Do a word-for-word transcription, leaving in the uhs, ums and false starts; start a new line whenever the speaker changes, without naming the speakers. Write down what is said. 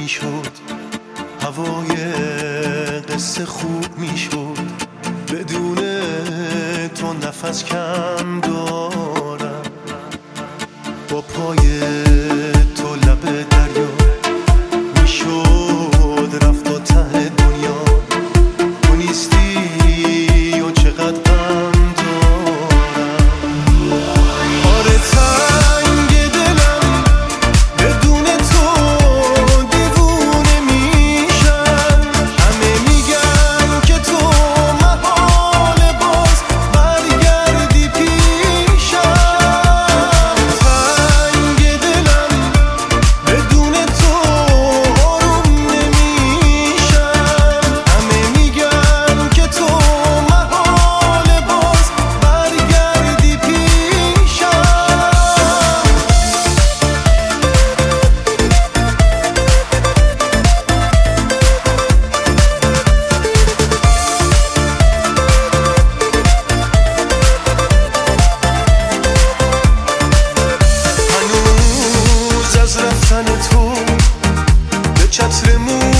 میشد، هوای قصه خوب میشد. بدون تو نفس کم دارم، با پای تو لب دریا میشد رفت تا ته دنیا. تو نیستی و چقدر غم دارم. آره تنگ دلم بدون تو دیوونه میشم. همه میگن که تو محال باز برگردی پیشم. تنگ دلم بدون تو آروم نمیشم. همه میگن که تو محال باز برگردی پیشم. هنوز از رفتن تو به چتر مو